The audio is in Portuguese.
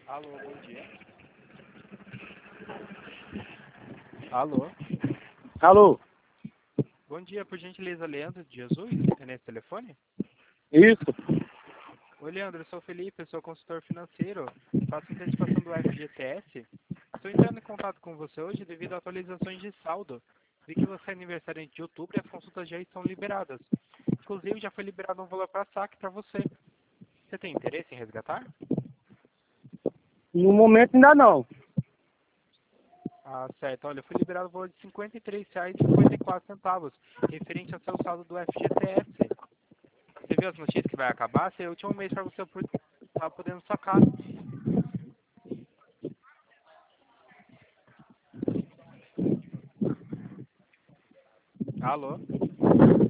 Alô, bom dia. Alô, Alô, bom dia, por gentileza, Leandro de Jesus, é nesse telefone? isso? Oi, Leandro, eu sou o Felipe, eu sou consultor financeiro, faço antecipação do FGTS. Estou entrando em contato com você hoje devido a atualizações de saldo. Vi que você é aniversariante de outubro e as consultas já estão liberadas. Inclusive, já foi liberado um valor para saque para você. Você tem interesse em resgatar? No momento ainda não. Ah, certo. Olha, foi liberado o valor de R$ 53,54, referente ao seu saldo do FGTS. Você viu as notícias que vai acabar? Esse é o último mês para você estar podendo sacar. Alô?